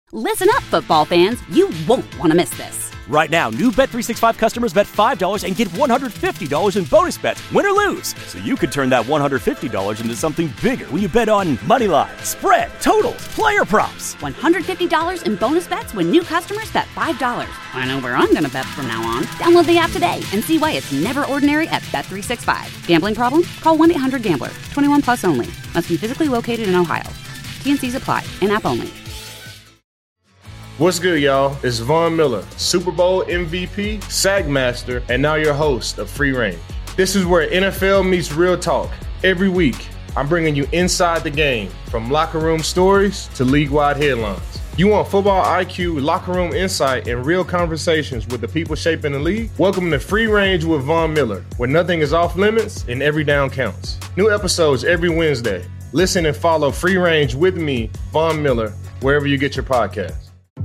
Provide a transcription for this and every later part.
Listen up, football fans. You won't want to miss this. Right now, new Bet365 customers bet $5 and get $150 in bonus bets, win or lose. So you could turn that $150 into something bigger when you bet on money line, spread, totals, player props. $150 in bonus bets when new customers bet $5. I know where I'm going to bet from now on. Download the app today and see why it's never ordinary at Bet365. Gambling problem? Call 1-800-GAMBLER. 21 plus only. Must be physically located in Ohio. T&Cs apply. In-app only. What's good, y'all? It's Von Miller, Super Bowl MVP, Sack Master, and now your host of Free Range. This is where NFL meets real talk. Every week, I'm bringing you inside the game, from locker room stories to league-wide headlines. You want football IQ, locker room insight, and real conversations with the people shaping the league? Welcome to Free Range with Von Miller, where nothing is off limits and every down counts. New episodes every Wednesday. Listen and follow Free Range with me, Von Miller, wherever you get your podcasts.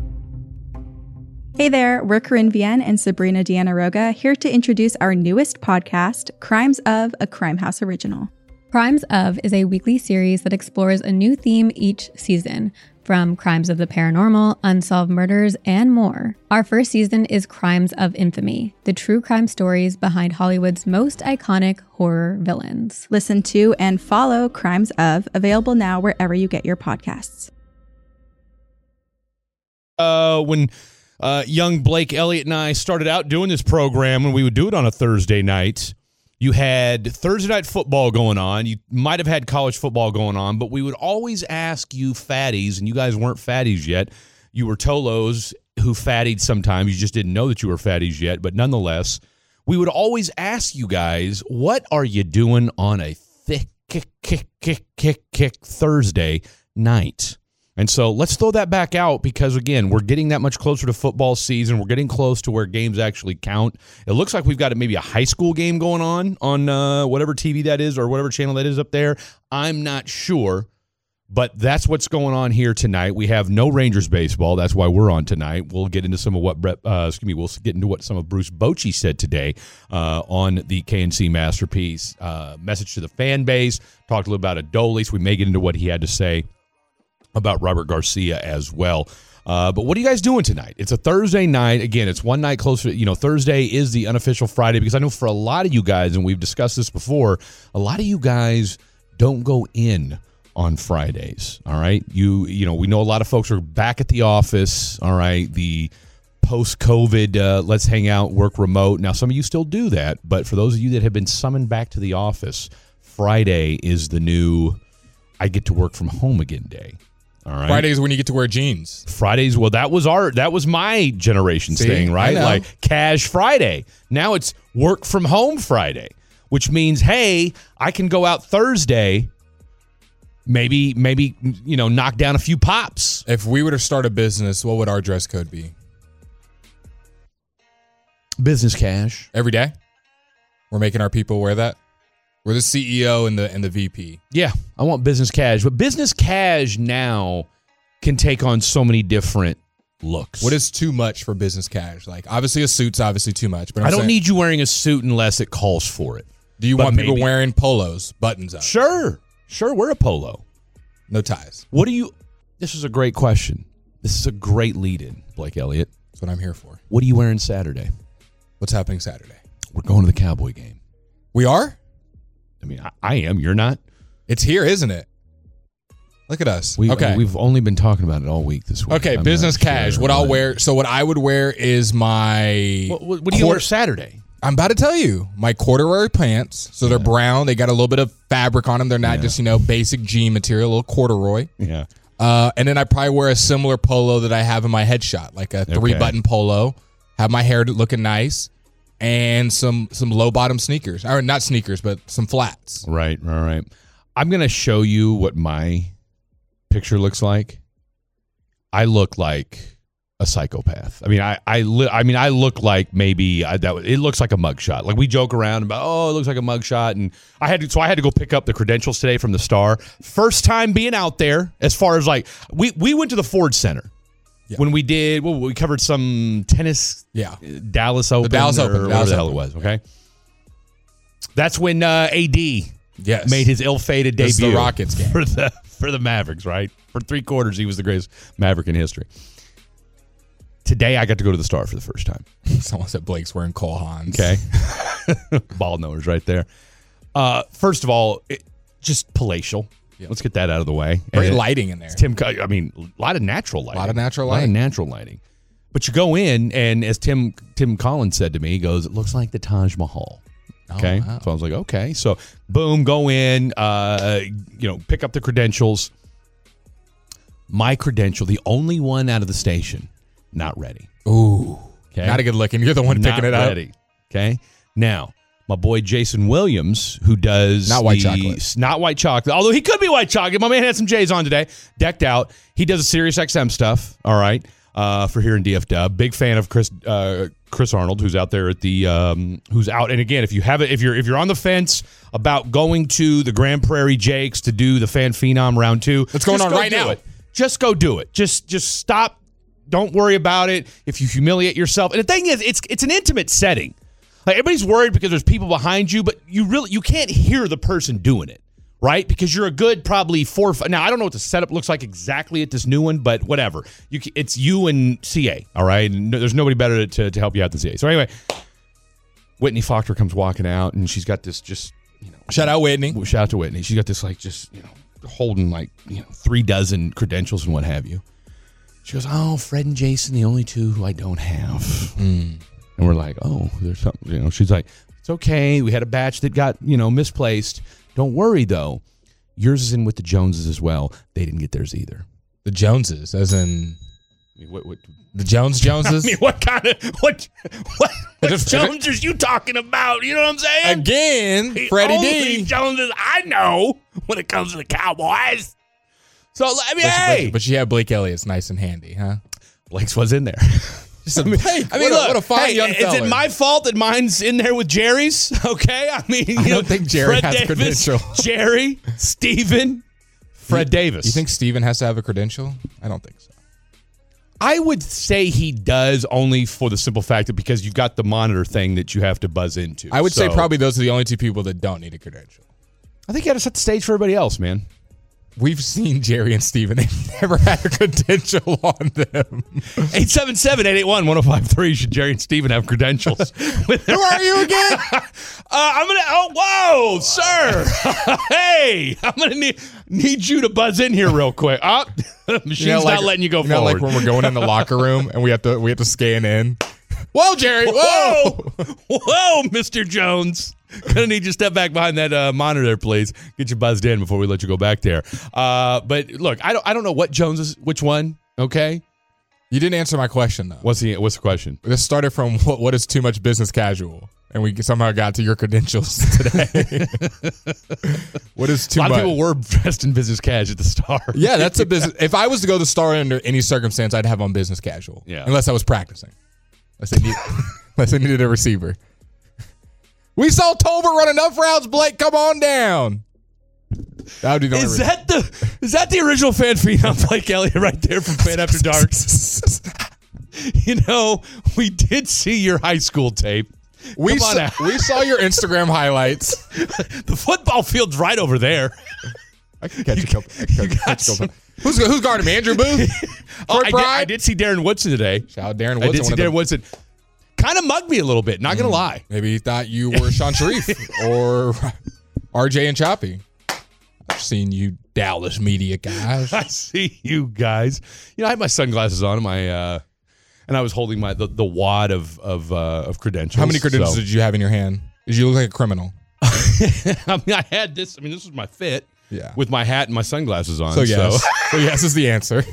Hey there, we're Corinne Vienne and Sabrina Deanna Roga, here to introduce our newest podcast, Crimes of, a Crime House original. Crimes of is a weekly series that explores a new theme each season, from crimes of the paranormal, unsolved murders, and more. Our first season is Crimes of Infamy, the true crime stories behind Hollywood's most iconic horror villains. Listen to and follow Crimes of, available now wherever you get your podcasts. When young Blake Elliott and I started out doing this program, and we would do it on a Thursday night, you had Thursday night football going on. You might have had college football going on, but we would always ask you fatties, and you guys weren't fatties yet. You were Tolos who fattied sometimes. You just didn't know that you were fatties yet, but nonetheless, we would always ask you guys, what are you doing on a thick kick Thursday night? And so let's throw that back out because, again, we're getting that much closer to football season. We're getting close to where games actually count. It looks like we've got maybe a high school game going on whatever TV that is or whatever channel that is up there. I'm not sure, but that's what's going on here tonight. We have no Rangers baseball. That's why we're on tonight. We'll get into some of what we'll get into what some of Bruce Bochy said today on the KNC Masterpiece. Message to the fan base. Talked a little about Adolis. We may get into what he had to say about Robert Garcia as well. But what are you guys doing tonight? It's a Thursday night. Again, it's one night closer. Thursday is the unofficial Friday because I know for a lot of you guys, and we've discussed this before, a lot of you guys don't go in on Fridays. All right. We know a lot of folks are back at the office. All right. The post-COVID, let's hang out, work remote. Now, some of you still do that. But for those of you that have been summoned back to the office, Friday is the new I get to work from home again day. All right. Fridays when you get to wear jeans. Fridays, well, that was my generation's thing, right? Like Cash Friday. Now it's work from home Friday, which means, hey, I can go out Thursday, maybe knock down a few pops. If we were to start a business, what would our dress code be? Business cash. Every day? We're making our people wear that? We're the CEO and the VP. Yeah, I want business cash. But business cash now can take on so many different looks. What is too much for business cash? Like, obviously a suit's obviously too much. But I don't need you wearing a suit unless it calls for it. Do you want people wearing polos, buttons up? Sure, wear a polo. No ties. This is a great question. This is a great lead-in, Blake Elliott. That's what I'm here for. What are you wearing Saturday? What's happening Saturday? We're going to the Cowboy game. We are? I mean, I am. You're not. It's here, isn't it? Look at us. We've only been talking about it all week this week. Okay, business cash. What I'll wear. So what I would wear is my. What do you wear Saturday? I'm about to tell you. My corduroy pants. So they're brown. They got a little bit of fabric on them. They're not just basic jean material. A little corduroy. Yeah. And then I probably wear a similar polo that I have in my headshot, like a 3-button polo. Have my hair looking nice. And some low bottom sneakers, or not sneakers, but some flats. Right. I'm gonna show you what my picture looks like. I look like a psychopath. I mean, I look like maybe it looks like a mugshot. Like we joke around about, it looks like a mugshot, and I had to go pick up the credentials today from the Star. First time being out there, as far as like we went to the Ford Center. Yeah. When we did, we covered some tennis, Dallas Open, whatever the hell it was. Okay, that's when AD made his ill-fated debut. The Rockets game for the Mavericks, right? For 3 quarters, he was the greatest Maverick in history. Today, I got to go to the Star for the first time. Someone said Blake's wearing Cole Haans. Okay. Ball knowers right there. First of all, just palatial. Yep. Let's get that out of the way. Great lighting in there. A lot of natural lighting. A lot of natural lighting. But you go in, and as Tim Collins said to me, he goes, it looks like the Taj Mahal. Okay. Oh, wow. So I was like, okay. So boom, go in, pick up the credentials. My credential, the only one out of the station, not ready. Ooh. Okay. Not a good looking. You're the one picking it up. Not ready. Okay. Now, my boy Jason Williams, who does not white chocolate. Not white chocolate, although he could be white chocolate. My man had some J's on today, decked out. He does a Sirius XM stuff, all right, for here in DFW. Big fan of Chris Arnold, who's out there at the who's out. And again, if you're on the fence about going to the Grand Prairie Jakes to do the Fan Phenom round 2, what's going on right now? Just go do it. Just stop. Don't worry about it. If you humiliate yourself, and the thing is, it's an intimate setting. Like, everybody's worried because there's people behind you, but you can't hear the person doing it, right? Because you're a good probably 4 or 5. Now, I don't know what the setup looks like exactly at this new one, but whatever. It's you and CA, all right? And there's nobody better to help you out than CA. So anyway, Whitney Faulkner comes walking out, and she's got this just, shout out Whitney. Shout out to Whitney. She's got this holding 3 dozen credentials and what have you. She goes, oh, Fred and Jason, the only 2 who I don't have. And we're like, oh, there's something, She's like, it's okay. We had a batch that got, misplaced. Don't worry, though. Yours is in with the Joneses as well. They didn't get theirs either. The Joneses, as in what the Joneses? I mean, what Joneses are you talking about? You know what I'm saying? Again, the Freddie only D. Joneses I know when it comes to the Cowboys. So, I mean, hey. But you have Blake Elliott's nice and handy, huh? Blake's was in there. Look, what a fine young fella. Is it my fault that mine's in there with Jerry's? Okay, I mean, I don't think Jerry Fred has Davis, a credential. Jerry, Steven, Fred Davis. You think Steven has to have a credential? I don't think so. I would say he does, only for the simple fact that because you've got the monitor thing that you have to buzz into. I would say probably those are the only 2 people that don't need a credential. I think you got to set the stage for everybody else, man. We've seen Jerry and Steven. They've never had a credential on them. 877-881-1053. Should Jerry and Steven have credentials? Who are you again? Whoa, sir. Hey, I'm going to need you to buzz in here real quick. Machine's not letting you go forward. Like when we're going in the locker room and we have to scan in. Whoa, Jerry. Whoa, Mr. Jones. Gonna need you to step back behind that monitor there, please. Get you buzzed in before we let you go back there. But look, I don't know what Jones is, which one. Okay, you didn't answer my question though. What's the question? This started from what is too much business casual, and we somehow got to your credentials today. What is too much? A lot of people were dressed in business cash at the Star. Yeah, that's a business. If I was to go to the Star under any circumstance, I'd have on business casual. Yeah, unless I was practicing. Unless I needed a receiver. We saw Tolbert run enough routes, Blake. Come on down. That would be the is that the original Fan Phenom Blake Elliott right there from Fan After Dark? We did see your high school tape. We saw your Instagram highlights. The football field's right over there. I can catch a couple. Who's guarding me? Andrew Booth? I did see Darren Woodson today. Shout out Darren Woodson. I did see Darren Woodson. Kind of mugged me a little bit, not going to lie. Maybe he thought you were Sean Sharif or RJ and Choppy. I've seen you Dallas media guys. I see you guys. I had my sunglasses on and I was holding the wad of credentials. How many credentials did you have in your hand? Did you look like a criminal? I mean, I had this. I mean, this was my fit. Yeah. With my hat and my sunglasses on. So yes. So yes is the answer.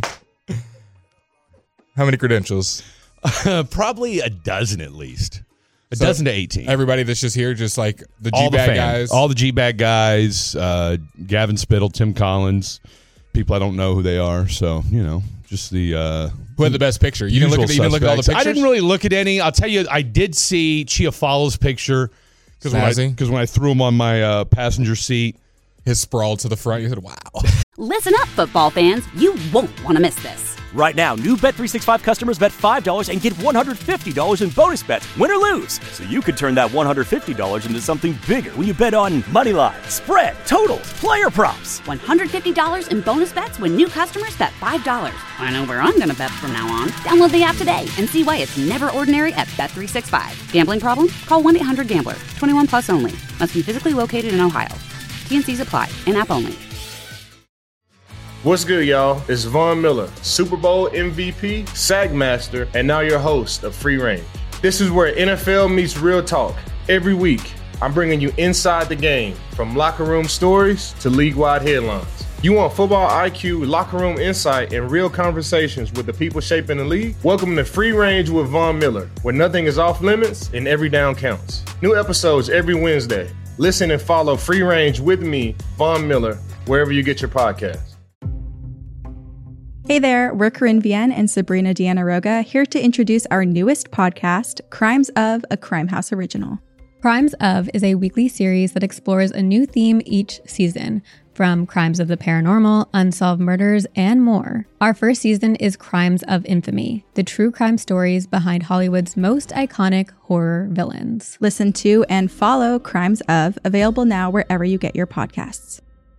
How many credentials? Probably a dozen at least. A dozen to 18. Everybody that's just here, just like the G-Bag guys? All the G-Bag guys, Gavin Spittle, Tim Collins, people I don't know who they are. So, just the... who had the best picture? You didn't look at all the pictures? I didn't really look at any. I'll tell you, I did see Chiafalo's picture. Because when I threw him on my passenger seat. His sprawl to the front, you said, wow. Listen up, football fans. You won't want to miss this. Right now, new Bet365 customers bet $5 and get $150 in bonus bets, win or lose. So you could turn that $150 into something bigger when you bet on moneyline, spread, totals, player props. $150 in bonus bets when new customers bet $5. I know where I'm going to bet from now on. Download the app today and see why it's never ordinary at Bet365. Gambling problem? Call 1-800-GAMBLER. 21 plus only. Must be physically located in Ohio. T&Cs apply. In-app only. What's good, y'all? It's Von Miller, Super Bowl MVP, Sagmaster, and now your host of Free Range. This is where NFL meets real talk. Every week, I'm bringing you inside the game, from locker room stories to league-wide headlines. You want football IQ, locker room insight, and real conversations with the people shaping the league? Welcome to Free Range with Von Miller, where nothing is off limits and every down counts. New episodes every Wednesday. Listen and follow Free Range with me, Von Miller, wherever you get your podcasts. Hey there, we're Corinne Vienne and Sabrina Deanna Roga, here to introduce our newest podcast, Crimes of, a Crime House original. Crimes of is a weekly series that explores a new theme each season, from crimes of the paranormal, unsolved murders, and more. Our first season is Crimes of Infamy, the true crime stories behind Hollywood's most iconic horror villains. Listen to and follow Crimes of, available now wherever you get your podcasts.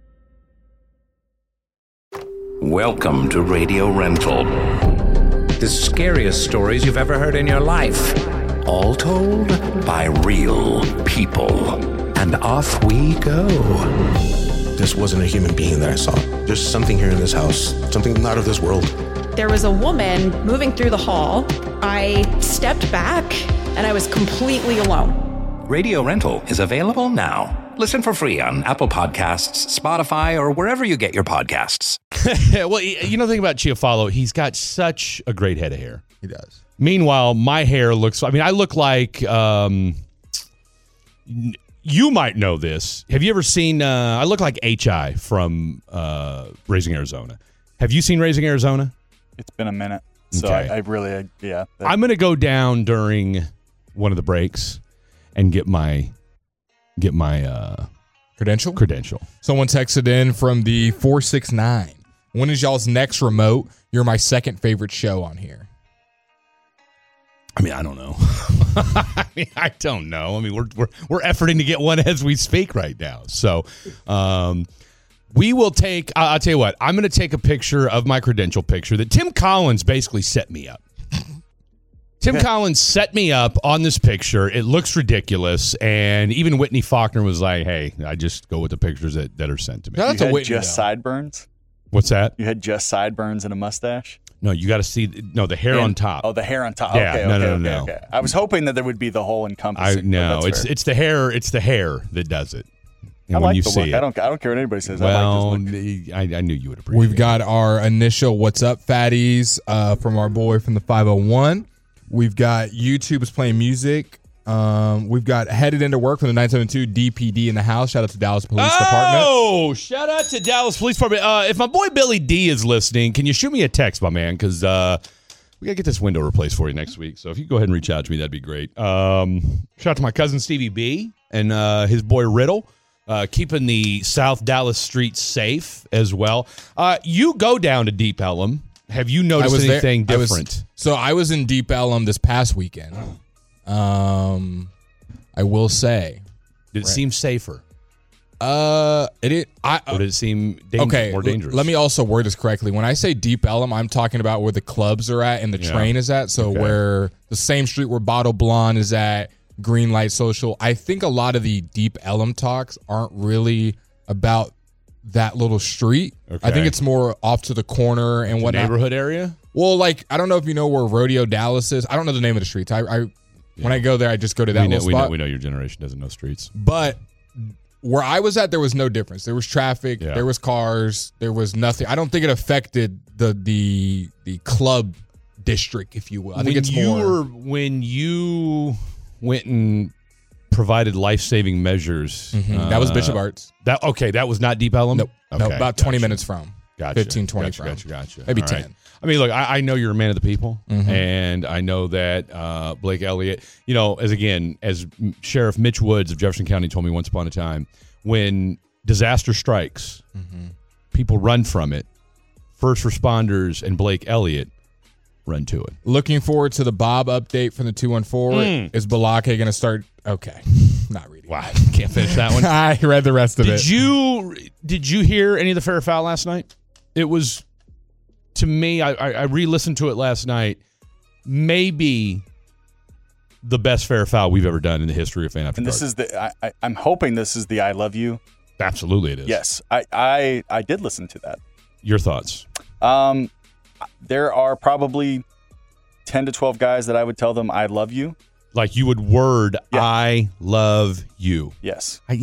Welcome to Radio Rental. The scariest stories you've ever heard in your life. All told by real people. And off we go. This wasn't a human being that I saw. There's something here in this house, something not of this world. There was a woman moving through the hall. I stepped back and I was completely alone. Radio Rental is available now. Listen for free on Apple Podcasts, Spotify, or wherever you get your podcasts. Well, you know the thing about Chiafalo, he's got such a great head of hair. He does. Meanwhile, my hair looks, I mean, I look like, you might know this. Have you ever seen, I look like H.I. from Raising Arizona. Have you seen Raising Arizona? It's been a minute. So Okay. I really, yeah. I'm going to go down during one of the breaks and get my Credential? Someone texted in from the 469. When is y'all's next remote? You're my second favorite show on here. I mean, I don't know. I don't know. I mean, we're efforting to get one as we speak right now. So, we will take. I'll tell you what. I'm going to take a picture of my credential picture that Tim Collins basically set me up. Tim Collins set me up on this picture. It looks ridiculous, and even Whitney Faulkner was like, "Hey, I just go with the pictures that are sent to me." You had just sideburns? What's that? You had just sideburns and a mustache? No, you got to see. No, the hair on top. Oh, the hair on top. Yeah, Okay, no. okay. I was hoping that there would be the whole encompassing. No, it's the hair. It's the hair that does it. And I when like you the see look. it, I don't care what anybody says. Well, I like this look. I knew you would appreciate. We've got our initial "What's up, fatties" from our boy from the 501. We've got YouTube is playing music. We've got headed into work from the 972 DPD in the house. Shout out to Dallas Police Department. Oh, shout out to Dallas Police Department. If my boy Billy D is listening, can you shoot me a text, my man? Because we got to get this window replaced for you next week. So if you go ahead and reach out to me, that'd be great. Shout out to my cousin Stevie B and his boy Riddle. Keeping the South Dallas streets safe as well. You go down to Deep Ellum. Have you noticed anything different? I was in Deep Ellum this past weekend. I will say. Did it seem safer? Or did it seem more dangerous? Let me also word this correctly. When I say Deep Ellum, I'm talking about where the clubs are at and the train is at. So where the same street where Bottle Blonde is at, Green Light Social. I think a lot of the Deep Ellum talks aren't really about that little street. I think it's more off to the corner and whatnot. Neighborhood area? Well, like, I don't know if you know where Rodeo Dallas is. I don't know the name of the streets. When I go there, I just go to that little spot. We know your generation doesn't know streets. But where I was at, there was no difference. There was traffic. Yeah. There was cars. There was nothing. I don't think it affected the club district, if you will. I think it's more. When you went and provided life-saving measures. That was Bishop Arts. That was not Deep Ellum? Nope. Okay, no, about 20 minutes from. Gotcha. 15, 20 from. Gotcha. Maybe All 10. Right. I mean, look, I know you're a man of the people, and I know that Blake Elliott, as Sheriff Mitch Woods of Jefferson County told me once upon a time, when disaster strikes, people run from it first responders and Blake Elliott run to it. Looking forward to the Bob update from the 214. Is Balake going to start? Okay. Not reading. Wow. Can't finish that one. I read the rest of it. Did you hear any of the fair foul last night? It was, to me, I re-listened to it last night, maybe the best fair foul we've ever done in the history of Fan After Dark. And this is I'm hoping this is the I Love You. Absolutely it is. Yes. I did listen to that. Your thoughts? There are probably 10 to 12 guys that I would tell them I love you. Like you would word, yeah. I love you. Yes. I've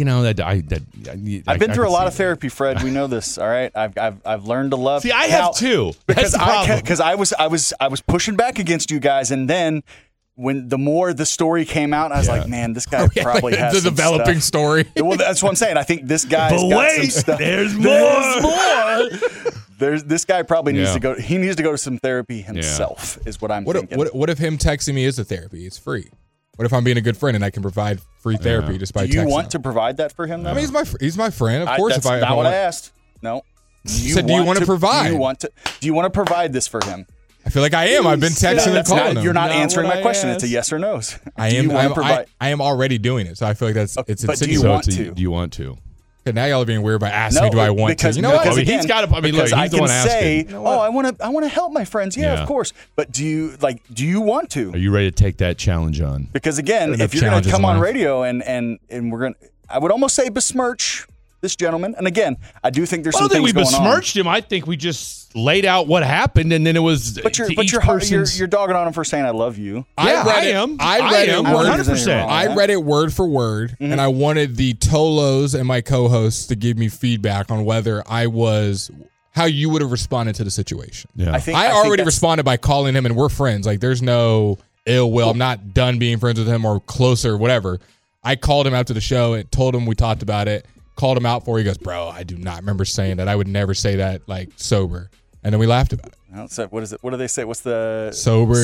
been through a lot of therapy, Fred. We know this. All right. I've learned to love. See, I have too. Because I was pushing back against you guys, and then when the more the story came out, I was like, man, this guy probably has the some developing stuff. story. Well, that's what I'm saying. I think this guy's but got wait, some stuff. There's more. This guy probably needs to go. He needs to go to some therapy himself. Is what I'm thinking. What if him texting me is a therapy? It's free. What if I'm being a good friend and I can provide free therapy just by texting? Do you want to provide that for him? Though? I mean, he's my friend. Of course, that's not what I asked. No. Do you want to provide? Do you want to provide this for him? I feel like I am. I've been texting and calling him. You're not answering my question. It's a yes or no. I am already doing it, so I feel like it's but do you want to? Do you want to? Okay, now y'all are being weird by asking me, do I want to? You know what? Again, he's got to. I mean, look, he's the one asking. I want to help my friends. Yeah, of course. But do you want to? Are you ready to take that challenge on? Because again, if you're going to come on radio and we're going, I would almost say besmirch this gentleman. And again, I do think there's some things going on. I don't think we besmirched him. I think we just laid out what happened, and then it was. But you're dogging on him for saying I love you. Yeah, I am. I read it 100%. I read it word for word, and I wanted the Tolos and my co-hosts to give me feedback on whether how you would have responded to the situation. Yeah. I already responded by calling him, and we're friends. Like, there's no ill will. I'm not done being friends with him or closer, whatever. I called him after the show and told him we talked about it. Called him out for it. He goes, bro, I do not remember saying that. I would never say that, like, sober. And then we laughed about it. So what is it? What do they say? What's the sober?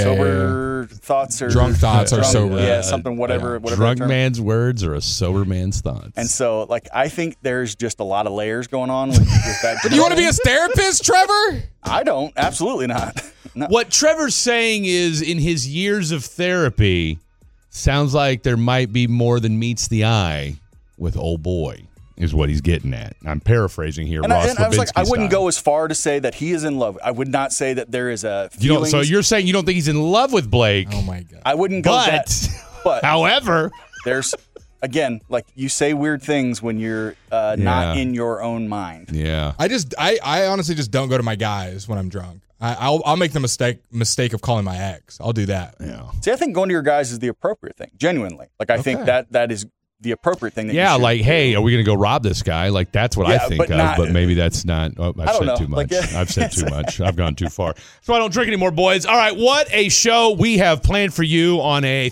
Sober thoughts or drunk thoughts are sober. Yeah, something. Whatever. Drunk man's words or a sober man's thoughts. And so, like, I think there's just a lot of layers going on with that. Do you want to be a therapist, Trevor? I don't. Absolutely not. No. What Trevor's saying is, in his years of therapy, sounds like there might be more than meets the eye with old boy. Is what he's getting at. I'm paraphrasing here. And I was like, I wouldn't go as far to say that he is in love. I would not say that there is a feelings. So you're saying you don't think he's in love with Blake? Oh my God! I wouldn't go that. But however, there's again, like you say weird things when you're not in your own mind. Yeah. I honestly just don't go to my guys when I'm drunk. I'll make the mistake of calling my ex. I'll do that. Yeah. See, I think going to your guys is the appropriate thing. Genuinely, like I think that is the appropriate thing. That you should like, hey, are we going to go rob this guy? Like, that's what I think of, but maybe that's not. Oh, I've said too much. I've said too much. I've gone too far. So I don't drink anymore, boys. All right, what a show we have planned for you on a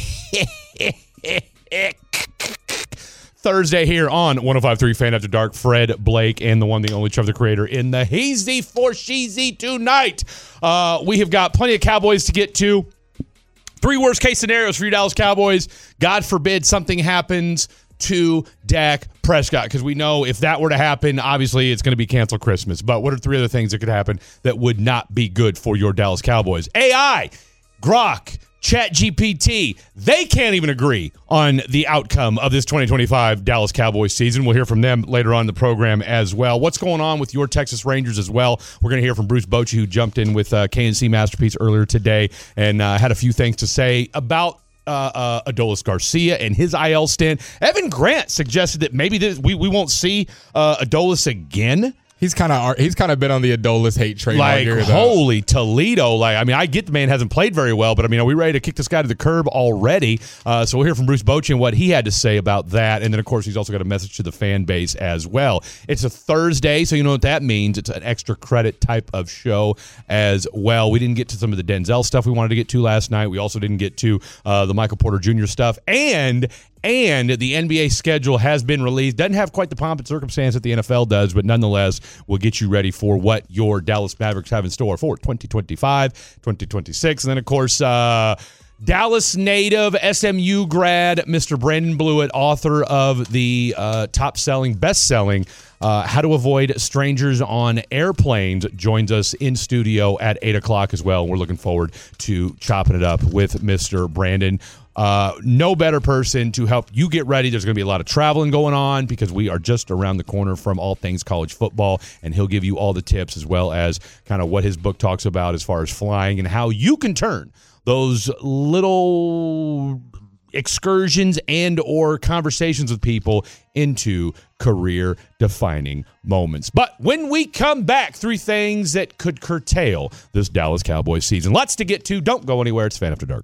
Thursday here on 105.3 Fan After Dark. Fred, Blake, and the one, the only Trevor, the creator, in the Heezy for Sheezy tonight. We have got plenty of Cowboys to get to. 3 worst case scenarios for your Dallas Cowboys. God forbid something happens to Dak Prescott, because we know if that were to happen, obviously it's going to be cancel Christmas. But what are 3 other things that could happen that would not be good for your Dallas Cowboys? AI, Grok, ChatGPT, they can't even agree on the outcome of this 2025 Dallas Cowboys season. We'll hear from them later on in the program as well. What's going on with your Texas Rangers as well? We're going to hear from Bruce Bochy, who jumped in with KNC Masterpiece earlier today and had a few things to say about Adolis Garcia and his IL stint. Evan Grant suggested that maybe we won't see Adolis again. He's kind of been on the Adolis hate train. Like, holy Toledo. Like, I mean, I get the man hasn't played very well, but I mean, are we ready to kick this guy to the curb already? So we'll hear from Bruce Bochy and what he had to say about that. And then, of course, he's also got a message to the fan base as well. It's a Thursday, so you know what that means. It's an extra credit type of show as well. We didn't get to some of the Denzel stuff we wanted to get to last night. We also didn't get to the Michael Porter Jr. stuff. And the NBA schedule has been released. Doesn't have quite the pomp and circumstance that the NFL does, but nonetheless will get you ready for what your Dallas Mavericks have in store for 2025, 2026. And then, of course, Dallas native, SMU grad, Mr. Brandon Blewett, author of the best-selling How to Avoid Strangers on Airplanes joins us in studio at 8 o'clock as well. We're looking forward to chopping it up with Mr. Brandon. No better person to help you get ready. There's going to be a lot of traveling going on because we are just around the corner from all things college football, and he'll give you all the tips as well as kind of what his book talks about as far as flying and how you can turn those little excursions and or conversations with people into career-defining moments. But when we come back, 3 things that could curtail this Dallas Cowboys season. Lots to get to. Don't go anywhere. It's Fan After Dark.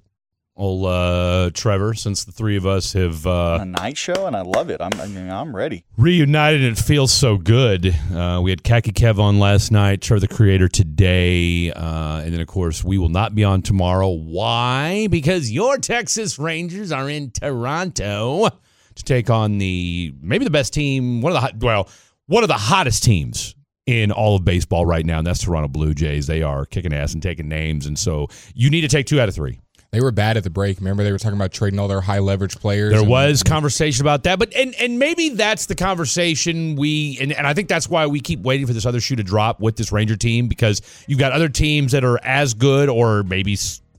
Old Trevor, since the 3 of us have a night show, and I love it. I'm ready. Reunited, and it feels so good. We had Khaki Kev on last night, Trevor the Creator today, and then of course we will not be on tomorrow. Why? Because your Texas Rangers are in Toronto to take on maybe the best team, one of the hottest teams in all of baseball right now, and that's Toronto Blue Jays. They are kicking ass and taking names, and so you need to take 2 out of 3. They were bad at the break. Remember, they were talking about trading all their high leverage players. There was conversation about that, but and maybe that's the conversation and I think that's why we keep waiting for this other shoe to drop with this Ranger team, because you've got other teams that are as good or maybe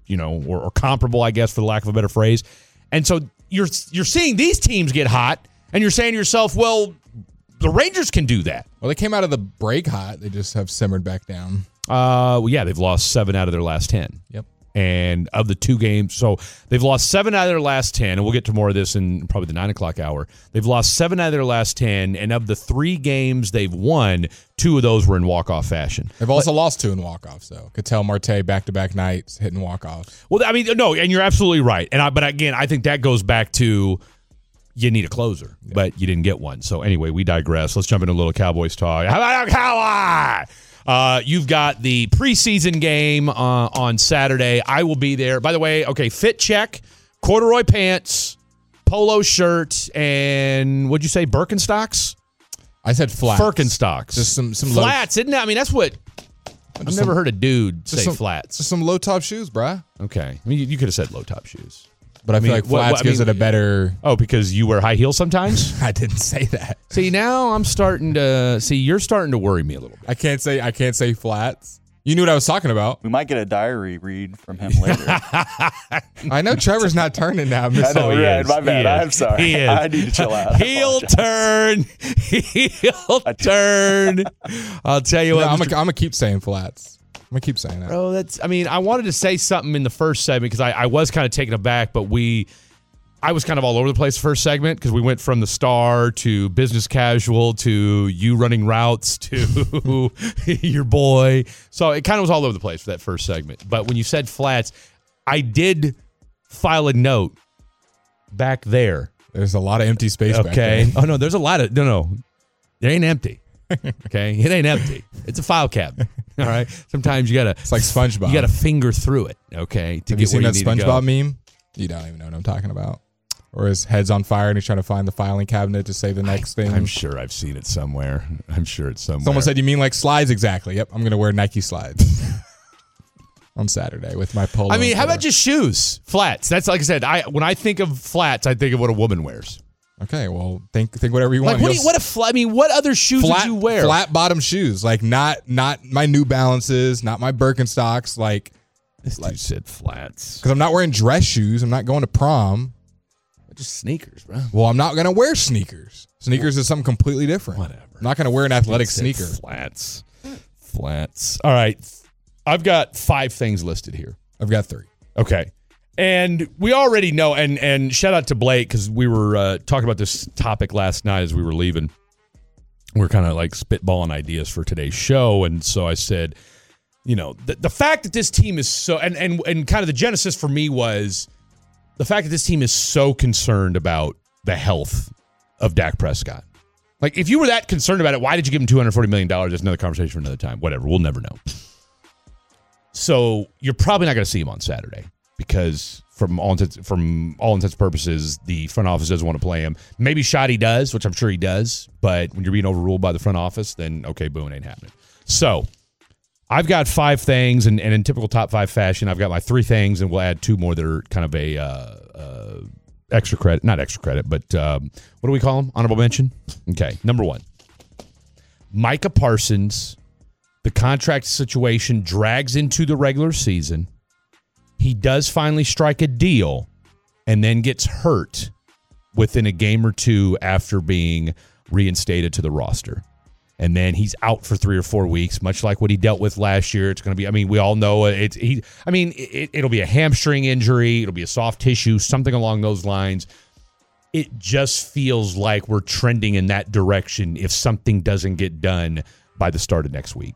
or comparable, I guess, for the lack of a better phrase. And so you're seeing these teams get hot, and you're saying to yourself, well, the Rangers can do that. Well, they came out of the break hot. They just have simmered back down. They've lost 7 out of their last 10. Yep. And of the 2 games, so they've lost 7 out of their last 10, and we'll get to more of this in probably the 9 o'clock hour. They've lost 7 out of their last 10, and of the 3 games they've won, 2 of those were in walk-off fashion. They've also lost 2 in walk-offs, though. Ketel Marte back-to-back nights hitting walk-offs. Well, I mean, no, and you're absolutely right. But again, I think that goes back to you need a closer, but you didn't get one. So anyway, we digress. Let's jump into a little Cowboys talk. How about a Cowboy? You've got the preseason game on Saturday. I will be there. By the way, okay, fit check, corduroy pants, polo shirt, and what'd you say, Birkenstocks? I said flats. Birkenstocks. Just some flats, isn't that? I mean, that's what I've never heard a dude say flats. Just some low-top shoes, bruh. Okay. I mean, you could have said low-top shoes. But I feel like flats gives it a better... Oh, because you wear high heels sometimes? I didn't say that. See, now I'm starting to... See, you're starting to worry me a little bit. I can't say flats. You knew what I was talking about. We might get a diary read from him later. I know Trevor's not turning now. I know, right. My bad. I'm sorry. He is. I need to chill out. Heel turn. I'll tell you what. I'm going to keep saying flats. I'm going to keep saying that. Bro, I wanted to say something in the first segment because I was kind of taken aback, but I was kind of all over the place the first segment because we went from the Star to business casual to you running routes to your boy. So it kind of was all over the place for that first segment. But when you said flats, I did file a note back there. There's a lot of empty space back there. Okay. Oh, no, there's a lot of... No. It ain't empty. Okay? It ain't empty. It's a file cabinet. All right? Sometimes you got to... It's like SpongeBob. You got to finger through it, okay, to Have get you seen where that you need to go. SpongeBob meme? You don't even know what I'm talking about. Or his head's on fire and he's trying to find the filing cabinet to say the next thing. I'm sure I've seen it somewhere. Someone said, you mean like slides? Exactly. Yep, I'm going to wear Nike slides on Saturday with my polo. I mean, how about just shoes? Flats. That's like I said, when I think of flats, I think of what a woman wears. Okay, well, think whatever you want. Like, what other shoes would you wear? Flat bottom shoes. Like, not my New Balances, not my Birkenstocks. Like, this dude said flats. Because I'm not wearing dress shoes. I'm not going to prom. Just sneakers, bro. Well, I'm not going to wear sneakers. Sneakers is something completely different. Whatever. I'm not going to wear an athletic sneaker. Flats. All right. I've got 5 things listed here. I've got 3. Okay. And we already know, and shout out to Blake, because we were talking about this topic last night as we were leaving. We're kind of like spitballing ideas for today's show. And so I said, the fact that this team is so, and kind of the genesis for me was, the fact that this team is so concerned about the health of Dak Prescott. Like, if you were that concerned about it, why did you give him $240 million? That's another conversation for another time. Whatever. We'll never know. So you're probably not going to see him on Saturday because from all intents and purposes, the front office doesn't want to play him. Maybe Shoddy does, which I'm sure he does. But when you're being overruled by the front office, then, okay, boom, it ain't happening. So I've got 5 things, and in typical top 5 fashion, I've got my 3 things, and we'll add 2 more that are kind of a extra credit. Not extra credit, but what do we call them? Honorable mention? Okay, number 1. Micah Parsons, the contract situation drags into the regular season. He does finally strike a deal and then gets hurt within a game or two after being reinstated to the roster. And then he's out for 3 or 4 weeks, much like what he dealt with last year. It's going to be, I mean, we all know it'll be a hamstring injury. It'll be a soft tissue, something along those lines. It just feels like we're trending in that direction if something doesn't get done by the start of next week.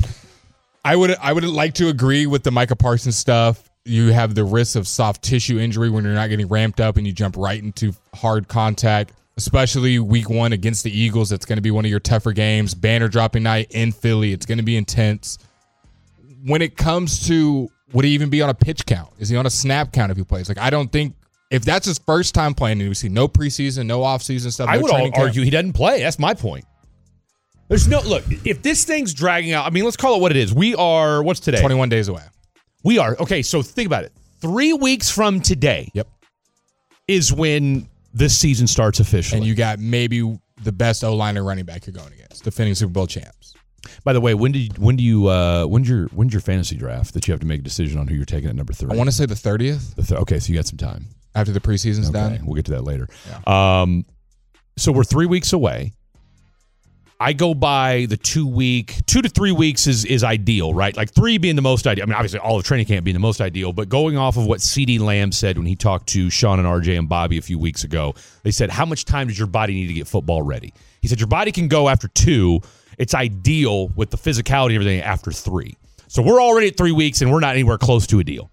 I would like to agree with the Micah Parsons stuff. You have the risk of soft tissue injury when you're not getting ramped up and you jump right into hard contact, especially week 1 against the Eagles. That's going to be one of your tougher games. Banner dropping night in Philly. It's going to be intense. When it comes to, would he even be on a pitch count? Is he on a snap count if he plays? Like, I don't think, if that's his first time playing and we see no preseason, no offseason stuff. I would argue he doesn't play. That's my point. There's no, look, if this thing's dragging out, I mean, let's call it what it is. We are, what's today? 21 days away. We are. Okay, so think about it. 3 weeks from today is when this season starts officially. And you got maybe the best O-liner running back you're going against, defending Super Bowl champs. By the way, when's your fantasy draft that you have to make a decision on who you're taking at number 3? I want to say the 30th. Okay, so you got some time. After the preseason's done. We'll get to that later. Yeah. So we're 3 weeks away. I go by the 2 to 3 weeks is ideal, right? Like 3 being the most ideal. I mean, obviously all of training camp being the most ideal, but going off of what CeeDee Lamb said when he talked to Sean and RJ and Bobby a few weeks ago, they said, how much time does your body need to get football ready? He said, your body can go after 2. It's ideal with the physicality and everything after 3. So we're already at 3 weeks and we're not anywhere close to a deal.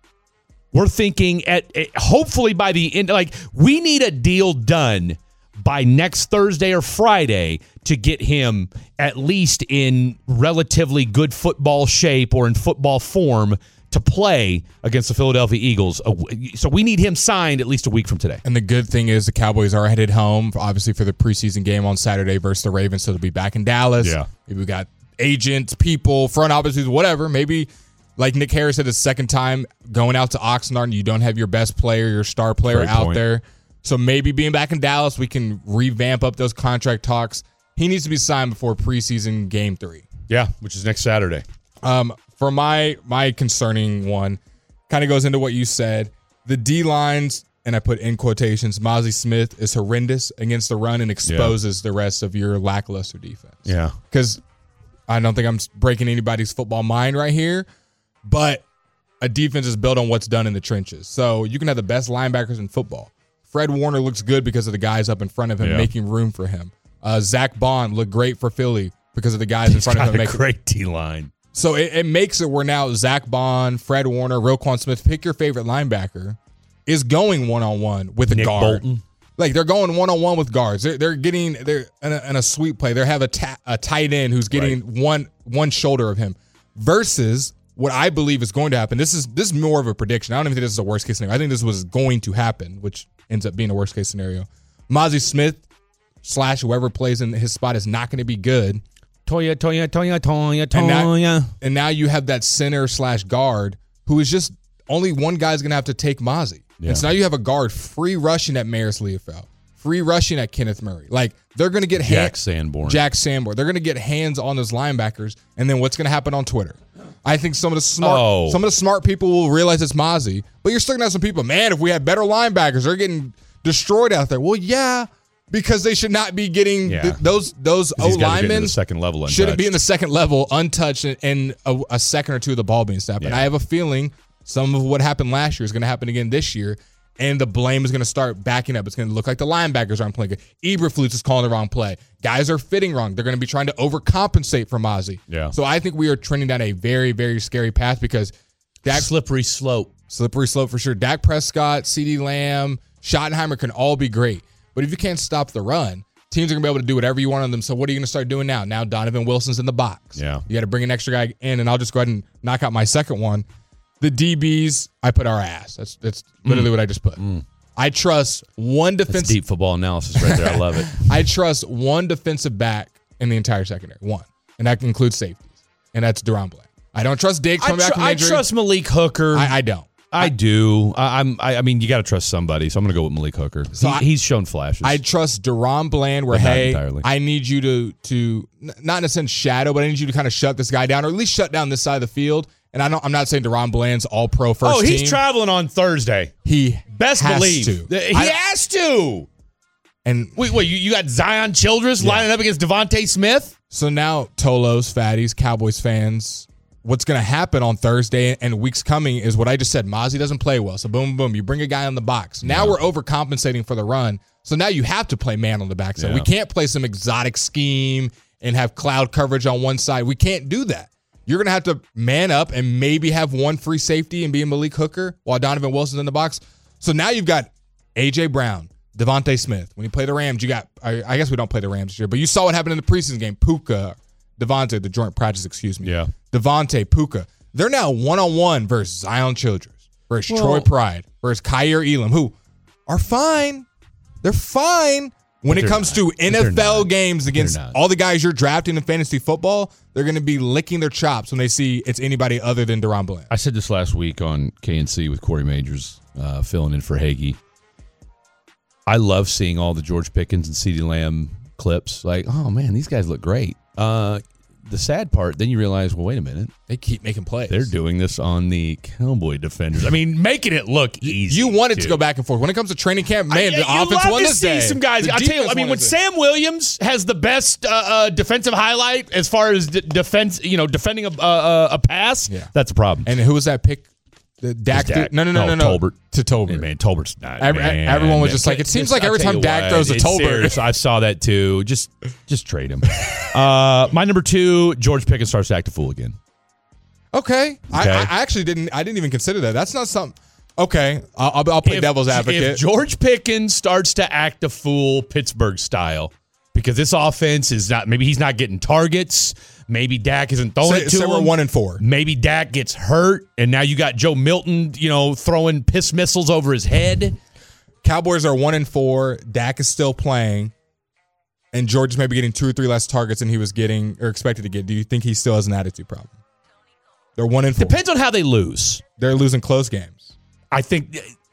We're thinking at hopefully by the end, like we need a deal done by next Thursday or Friday to get him at least in relatively good football shape or in football form to play against the Philadelphia Eagles. So we need him signed at least a week from today. And the good thing is the Cowboys are headed home, obviously, for the preseason game on Saturday versus the Ravens, so they'll be back in Dallas. Yeah. Maybe we got agents, people, front offices, whatever. Maybe, like Nick Harris said, the second time going out to Oxnard and you don't have your best player, your star player out there. So maybe being back in Dallas, we can revamp up those contract talks. He needs to be signed before preseason game 3. Yeah, which is next Saturday. For my concerning one, kind of goes into what you said. The D-lines, and I put in quotations, Mozzie Smith is horrendous against the run and exposes the rest of your lackluster defense. Yeah. Because I don't think I'm breaking anybody's football mind right here, but a defense is built on what's done in the trenches. So you can have the best linebackers in football. Fred Warner looks good because of the guys up in front of him making room for him. Zach Bond looked great for Philly because of the guys in front of him. He's got a great D-line. So it makes it where now Zach Bond, Fred Warner, Roquan Smith, pick your favorite linebacker, is going one-on-one with a Nick guard. Bolton. Like they're going one-on-one with guards. They're in a sweep play. They have a tight end who's getting one shoulder of him versus what I believe is going to happen. This is more of a prediction. I don't even think this is a worst case scenario. I think this was going to happen, which ends up being a worst case scenario. Mozzie Smith / whoever plays in his spot is not going to be good. Toya. And now you have that center / guard who is just only one guy's going to have to take Mozzie. Yeah. And so now you have a guard free rushing at Maris Leofeld, free rushing at Kenneth Murray. Like they're going to get Jack Sanborn. They're going to get hands on those linebackers. And then what's going to happen on Twitter? I think some of the smart people will realize it's Mozzie, but you're still going to have some people, man, if we had better linebackers, they're getting destroyed out there. Well, yeah, because they should not be getting those O-linemen. The second level untouched. Shouldn't be in the second level untouched and a second or two of the ball being snapped. And I have a feeling some of what happened last year is going to happen again this year, and the blame is going to start backing up. It's going to look like the linebackers aren't playing good. Eberflus is calling the wrong play. Guys are fitting wrong. They're going to be trying to overcompensate for Mozzie. Yeah. So I think we are trending down a very, very scary path because slippery slope. Slippery slope for sure. Dak Prescott, CeeDee Lamb, Schottenheimer can all be great. But if you can't stop the run, teams are going to be able to do whatever you want on them. So what are you going to start doing now? Now Donovan Wilson's in the box. Yeah. You got to bring an extra guy in, and I'll just go ahead and knock out my second one. The DBs, I put our ass. That's literally what I just put. I trust one defensive. That's deep football analysis right there. I love it. I trust one defensive back in the entire secondary. One. And that includes safeties. And that's Deron Bland. I don't trust Diggs coming back from injury. I trust Malik Hooker. I don't. I do. I mean, you got to trust somebody, so I'm going to go with Malik Hooker. So he's shown flashes. I trust DaRon Bland where, hey, I need you to not in a sense shadow, but I need you to kind of shut this guy down, or at least shut down this side of the field. And I'm not saying DaRon Bland's all-pro first team. Oh, he's traveling on Thursday. He best has believe. to. He has to. And wait, you got Zion Childress lining up against Devontae Smith? So now, Tolos, Fatties, Cowboys fans, what's going to happen on Thursday and weeks coming is what I just said. Mozzie doesn't play well. So boom, boom, you bring a guy on the box. Now we're overcompensating for the run. So now you have to play man on the backside. We can't play some exotic scheme and have cloud coverage on one side. We can't do that. You're going to have to man up and maybe have one free safety and be Malik Hooker while Donovan Wilson's in the box. So now you've got A.J. Brown, Devontae Smith. When you play the Rams, you got, I guess we don't play the Rams this year, but you saw what happened in the preseason game. Puka, Devontae, the joint practice, Yeah. Devontae, Puka. They're now one-on-one versus Zion Childress, versus Troy Pride, versus Kyer Elam, who are fine. They're fine. When it comes to NFL games against all the guys you're drafting in fantasy football, they're going to be licking their chops when they see it's anybody other than DaRon Bland. I said this last week on KNC with Corey Majors filling in for Hagee. I love seeing all the George Pickens and CeeDee Lamb clips. Like, oh, man, these guys look great. The sad part, then you realize, well, wait a minute. They keep making plays. They're doing this on the Cowboy defenders. I mean, making it look easy. You want it to go back and forth. When it comes to training camp, man, the offense won this day. Some guys. I'll tell you, I mean, when Sam Williams has the best defensive highlight as far as defense, defending a pass, that's a problem. And who was that pick? Dak? No. Tolbert. To Tolbert. Yeah, man, Tolbert's not. Everyone was just like, it seems like every time Dak throws a Tolbert. Serious. I saw that too. Just trade him. My number 2, George Pickens starts to act a fool again. Okay. I actually didn't even consider that. That's not something. Okay. I'll play devil's advocate. If George Pickens starts to act a fool Pittsburgh style, because this offense is not, maybe he's not getting targets. Maybe Dak isn't throwing it to him. We're 1-4. Maybe Dak gets hurt, and now you got Joe Milton, throwing piss missiles over his head. Cowboys are 1-4. Dak is still playing, and George is maybe getting 2 or 3 less targets than he was getting or expected to get. Do you think he still has an attitude problem? They're 1-4. Depends on how they lose. They're losing close games. I think.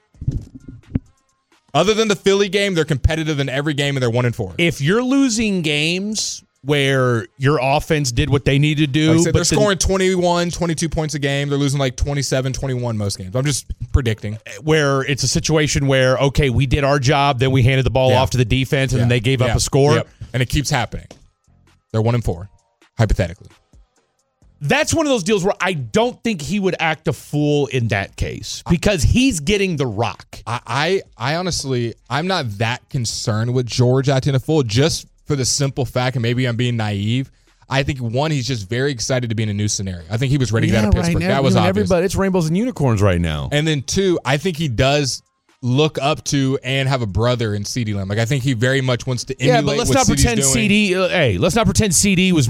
Other than the Philly game, they're competitive in every game, and they're 1-4. If you're losing games where your offense did what they needed to do. Like I said, they're scoring 21, 22 points a game. They're losing like 27, 21 most games. I'm just predicting. Where it's a situation where, okay, we did our job, then we handed the ball off to the defense, and then they gave up a score. Yep. And it keeps happening. They're 1-4, hypothetically. That's one of those deals where I don't think he would act a fool in that case because he's getting the rock. I honestly, I'm not that concerned with George acting a fool just for the simple fact, and maybe I'm being naive. I think, one, he's just very excited to be in a new scenario. I think he was ready to get out of Pittsburgh. Right now, that was obvious. Everybody, it's rainbows and unicorns right now. And then, 2, I think he does look up to and have a brother in CeeDee Lamb. Like, I think he very much wants to emulate but let's what not CeeDee's pretend doing. CD. Let's not pretend CD was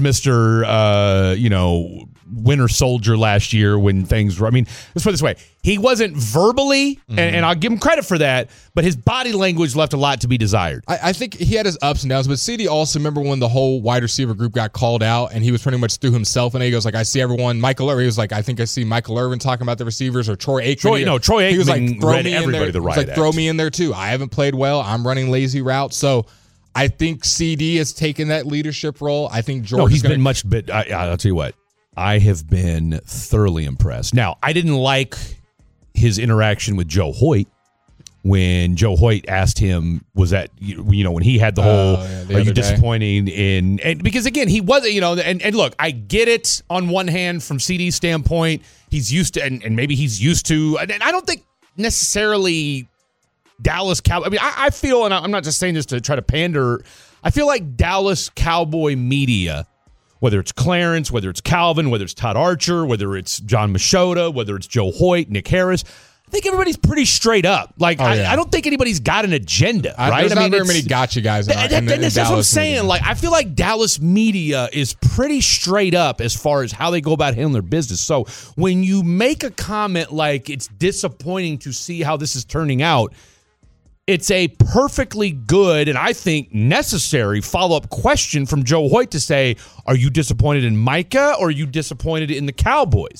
Mr. Winter Soldier last year when things were. I mean, let's put it this way: he wasn't verbally, and I'll give him credit for that, but his body language left a lot to be desired. I think he had his ups and downs, but CD also, remember when the whole wide receiver group got called out, and he was pretty much threw himself in it. He goes like, "I see everyone." Michael Irvin, he was like, "I think I see Michael Irvin talking about the receivers," or Troy Aikman. Troy Aikman. He was like, "Throw read me in everybody there." the riot He's like, "Throw act. me in there too. I haven't played well. I'm running lazy routes." So I think CD has taken that leadership role. I think George. No, he's been much. But I'll tell you what. I have been thoroughly impressed. Now, I didn't like his interaction with Joe Hoyt when Joe Hoyt asked him, was that, when he had the whole, are you disappointing in, and because again, he wasn't, and look, I get it on one hand from CD's standpoint, he's used to, and maybe he's used to, and I don't think necessarily Dallas Cowboy, I mean, I feel, and I'm not just saying this to try to pander, I feel like Dallas Cowboy media, whether it's Clarence, whether it's Calvin, whether it's Todd Archer, whether it's John Machota, whether it's Joe Hoyt, Nick Harris, I think everybody's pretty straight up. Like, I don't think anybody's got an agenda, right? There's not very many gotcha guys in that's what I'm saying. Media. Like, I feel like Dallas media is pretty straight up as far as how they go about handling their business. So when you make a comment like it's disappointing to see how this is turning out, it's a perfectly good and I think necessary follow-up question from Joe Hoyt to say, are you disappointed in Micah or are you disappointed in the Cowboys?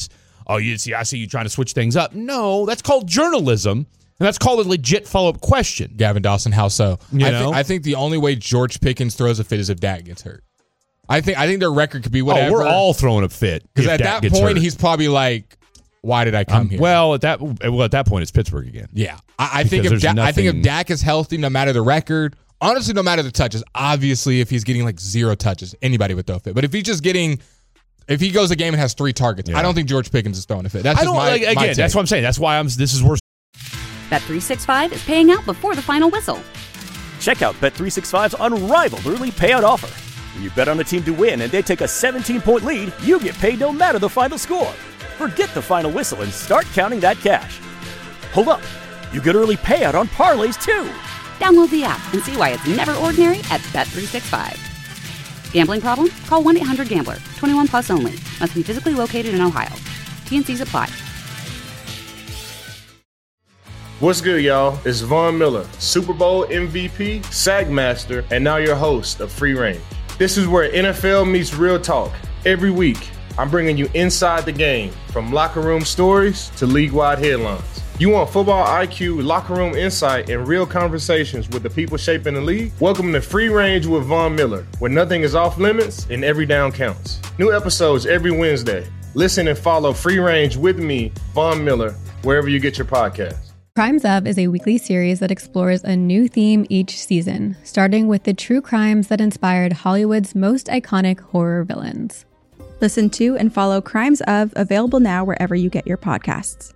oh, I see you trying to switch things up. No, that's called journalism, and that's called a legit follow-up question. Gavin Dawson, how so? know? I think the only way George Pickens throws a fit is if Dak gets hurt. I think their record could be whatever. Oh, we're all throwing a fit. Because at that point, he's probably like, why did I come here? Well, at that point, it's Pittsburgh again. Yeah. I think if Dak is healthy, no matter the record, honestly, no matter the touches, obviously if he's getting like 0 touches, anybody would throw a fit. But if he goes a game and has 3 targets, I don't think George Pickens is throwing a fit. That's just my take. That's what I'm saying. That's why this is where Bet365 is paying out before the final whistle. Check out Bet365's unrivaled early payout offer. When you bet on a team to win and they take a 17-point lead, you get paid no matter the final score. Forget the final whistle and start counting that cash. Hold up. You get early payout on parlays, too. Download the app and see why it's never ordinary at Bet365. Gambling problem? Call 1-800-GAMBLER. 21 plus only. Must be physically located in Ohio. T&Cs apply. What's good, y'all? It's Von Miller, Super Bowl MVP, SAG Master, and now your host of Free Range. This is where NFL meets real talk. Every week, I'm bringing you inside the game, from locker room stories to league-wide headlines. You want football IQ, locker room insight, and real conversations with the people shaping the league? Welcome to Free Range with Von Miller, where nothing is off limits and every down counts. New episodes every Wednesday. Listen and follow Free Range with me, Von Miller, wherever you get your podcasts. Crimes Of is a weekly series that explores a new theme each season, starting with the true crimes that inspired Hollywood's most iconic horror villains. Listen to and follow Crimes Of, available now wherever you get your podcasts.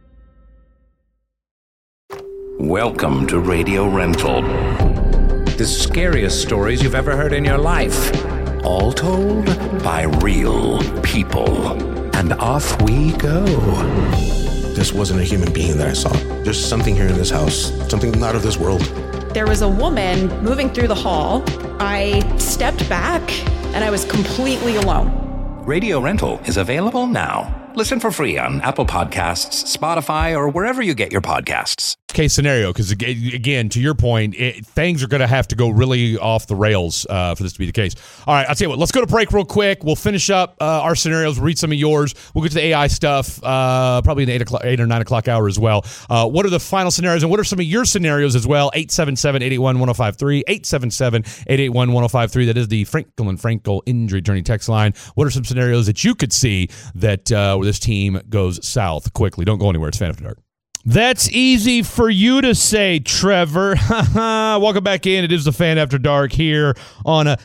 Welcome to Radio Rental. The scariest stories you've ever heard in your life. All told by real people. And off we go. This wasn't a human being that I saw. There's something here in this house, something not of this world. There was a woman moving through the hall. I stepped back and I was completely alone. Radio Rental is available now. Listen for free on Apple Podcasts, Spotify, or wherever you get your podcasts. Case scenario, because again, to your point, things are going to have to go really off the rails for this to be the case. All right, I'll tell you what, let's go to break real quick. We'll finish up our scenarios, read some of yours. We'll get to the AI stuff probably in the 8 or 9 o'clock hour as well. What are the final scenarios, and what are some of your scenarios as well? 877-881-1053, 877-881-1053. That is the Frankel and Frankel Injury Attorney text line. What are some scenarios that you could see that where this team goes south quickly? Don't go anywhere. It's Fan After Dark. That's easy for you to say, Trevor. Welcome back in. It is the Fan After Dark here on a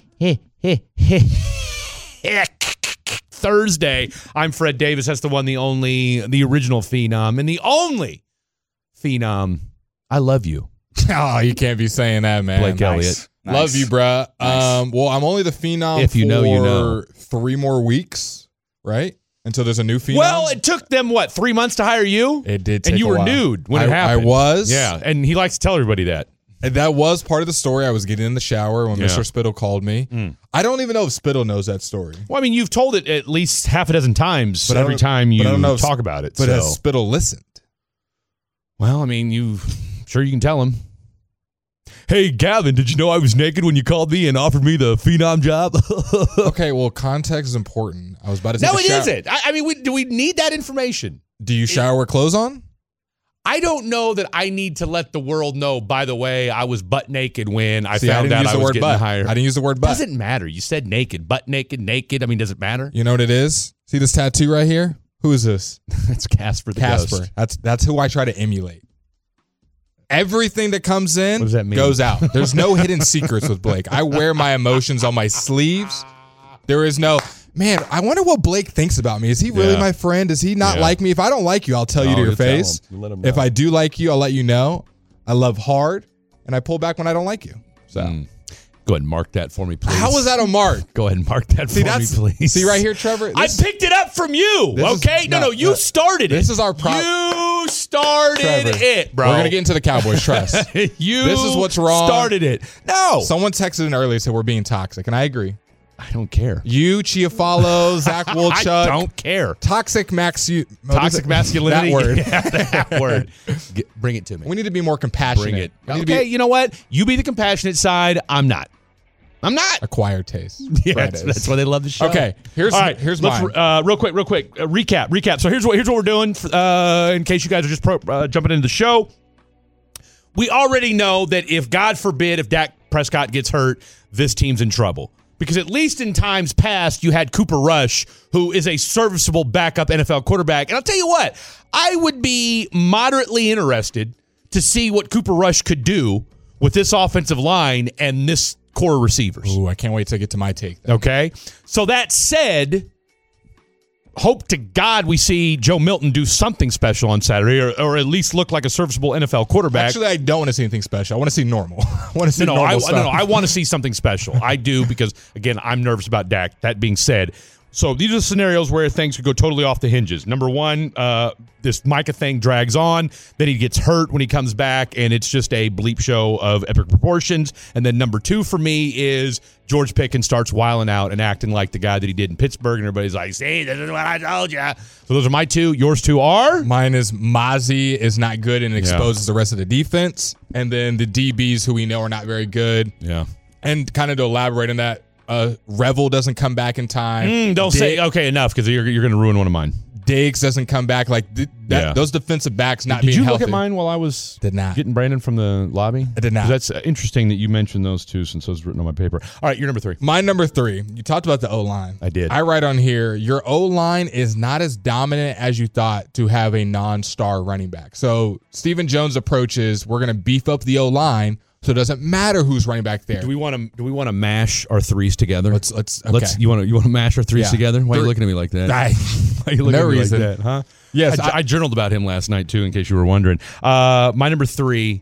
Thursday. I'm Fred Davis. That's the one, the only, the original Phenom, and the only Phenom. I love you. Oh, you can't be saying that, man. Blake Elliott. Nice. Love you, bruh. Nice. Well, I'm only the Phenom If you know, you know. 3 more weeks, right? Until there's a new Phenom. Well, it took them, 3 months to hire you? It did take And you a were while. nude when it I happened. was. Yeah, and he likes to tell everybody that. And that was part of the story. I was getting in the shower when Mr. Spittle called me. I don't even know if Spittle knows that story. Well, I mean, you've told it at least half a dozen times every time you talk about it. But has Spittle listened? Well, I mean, sure you can tell him. Hey, Gavin, did you know I was naked when you called me and offered me the Phenom job? Okay, well, context is important. I was about to say No, it isn't. I mean, do we need that information? Do you shower with clothes on? I don't know that I need to let the world know, by the way, I was butt naked when I found out I was getting hired. I didn't use the word butt. Doesn't matter. You said naked. Butt naked, naked. I mean, does it matter? You know what it is? See this tattoo right here? Who is this? That's Casper the Ghost. That's who I try to emulate. Everything that comes in What does that mean? goes out. There's no hidden secrets with Blake. I wear my emotions on my sleeves. There is no, man, I wonder what Blake thinks about me. Is he really my friend? Does he not like me? If I don't like you, I'll tell you to your face. Let him know. If I do like you, I'll let you know. I love hard, and I pull back when I don't like you. So Go ahead and mark that for me, please. how was that a mark? Go ahead and mark that for me, please. See right here, Trevor? I picked it up from you, okay? You started it. This is our problem. You started Trevor, it, bro. We're going to get into the Cowboys, trust. This is what's wrong. Started it. No. Someone texted in earlier and said we're being toxic, and I agree. I don't care. You, Chiafalo, Zach Wolchuk. I don't care. Toxic masculinity. That word. Yeah, that word. Bring it to me. We need to be more compassionate. Bring it. Okay, you know what? You be the compassionate side. I'm not. I'm not. Acquired taste. Yeah, that's why they love the show. Okay, here's mine. Real quick. Recap. So here's what we're doing. In case you guys are just jumping into the show, we already know that if God forbid if Dak Prescott gets hurt, this team's in trouble. Because at least in times past, you had Cooper Rush, who is a serviceable backup NFL quarterback. And I'll tell you what, I would be moderately interested to see what Cooper Rush could do with this offensive line and this core receivers. Ooh, I can't wait to get to my take. Then. Okay. So that said, hope to God we see Joe Milton do something special on Saturday or at least look like a serviceable NFL quarterback. Actually, I don't want to see anything special. I want to see normal. I want to see normal stuff. No, I want to see something special. I do because, again, I'm nervous about Dak. That being said, so these are the scenarios where things could go totally off the hinges. Number one, this Micah thing drags on. Then he gets hurt when he comes back, and it's just a bleep show of epic proportions. And then number two for me is George Pickens starts wilding out and acting like the guy that he did in Pittsburgh, and everybody's like, see, this is what I told you. So those are my two. Yours two are? Mine is Mozzie is not good and exposes the rest of the defense. And then the DBs who we know are not very good. Yeah. And kind of to elaborate on that, Revel doesn't come back in time. Don't say okay enough because you're going to ruin one of mine. Diggs doesn't come back. Like those defensive backs not being healthy. Did you look at mine while I was getting Brandon from the lobby? I did not. That's interesting that you mentioned those two since those written on my paper. All right, you're number three. My number three. You talked about the O-line. I did. I write on here, your O-line is not as dominant as you thought to have a non-star running back. So Stephen Jones' approach is we're going to beef up the O-line. So it doesn't matter who's running back there. Do we want to mash our threes together? Okay. You want to mash our threes together? Why are you looking at me like that? Why are you looking at me like that? Huh? Yes, I journaled about him last night too, in case you were wondering. My number three,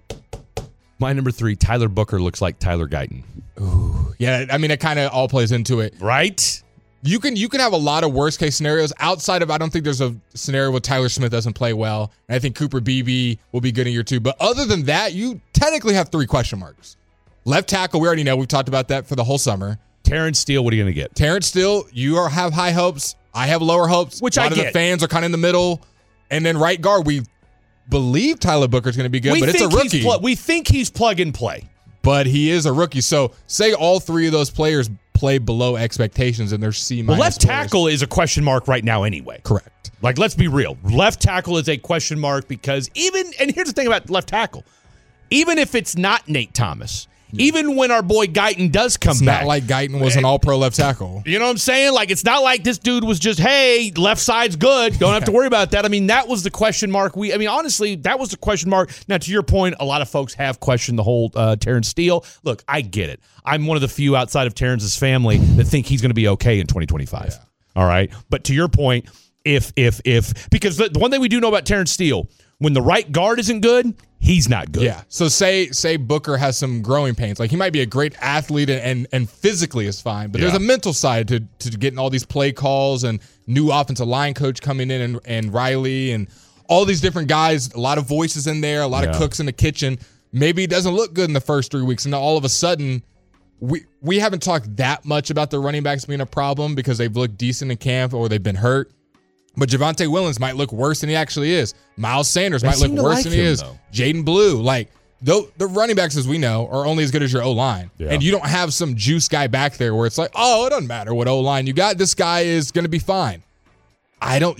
Tyler Booker looks like Tyler Guyton. Ooh, yeah. I mean, it kind of all plays into it, right? You can have a lot of worst case scenarios outside of. I don't think there's a scenario where Tyler Smith doesn't play well, and I think Cooper Beebe will be good in year two. But other than that, you technically have three question marks. Left tackle, we already know. We've talked about that for the whole summer. Terrence Steele, what are you going to get? Terrence Steele, have high hopes. I have lower hopes. Which a lot of the fans are kind of in the middle. And then right guard, we believe Tyler Booker's going to be good, but it's a rookie. We think he's plug and play. But he is a rookie. So say all three of those players play below expectations and they're C-. Well, left tackle is a question mark right now anyway. Correct. Like, let's be real. Left tackle is a question mark because and here's the thing about left tackle. Even if it's not Nate Thomas, even when our boy Guyton does come back. It's not like Guyton was an all-pro left tackle. You know what I'm saying? Like, it's not like this dude was just, hey, left side's good. Don't have to worry about that. I mean, that was the question mark. Honestly, that was the question mark. Now, to your point, a lot of folks have questioned the whole Terrence Steele. Look, I get it. I'm one of the few outside of Terrence's family that think he's going to be okay in 2025. Yeah. All right? But to your point, if because the one thing we do know about Terrence Steele, when the right guard isn't good, he's not good. Yeah. So say Booker has some growing pains. Like, he might be a great athlete and physically is fine, but there's a mental side to getting all these play calls and new offensive line coach coming in and Riley and all these different guys, a lot of voices in there, a lot of cooks in the kitchen. Maybe it doesn't look good in the first 3 weeks, and then all of a sudden we haven't talked that much about the running backs being a problem because they've looked decent in camp or they've been hurt. But Javonte Williams might look worse than he actually is. Miles Sanders might look worse than he is. Jaden Blue. Like, the running backs, as we know, are only as good as your O-line. Yeah. And you don't have some juice guy back there where it's like, oh, it doesn't matter what O-line you got. This guy is going to be fine. I don't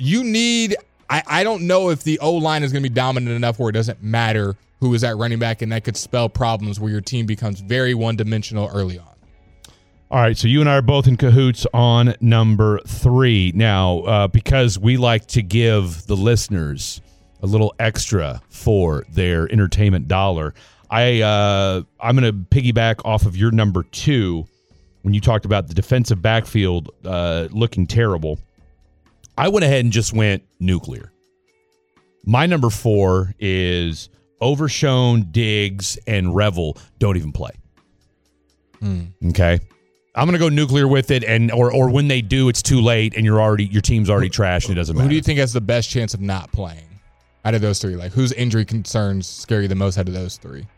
know if the O-line is going to be dominant enough where it doesn't matter who is at running back, and that could spell problems where your team becomes very one-dimensional early on. All right, so you and I are both in cahoots on number three. Now, because we like to give the listeners a little extra for their entertainment dollar, I'm going to piggyback off of your number two when you talked about the defensive backfield looking terrible. I went ahead and just went nuclear. My number four is Overshown, Diggs, and Revel don't even play. Okay? I'm going to go nuclear with it, or when they do, it's too late, and your team's already trashed, and it doesn't matter. Who do you think has the best chance of not playing out of those three? Like, whose injury concerns scare you the most out of those three?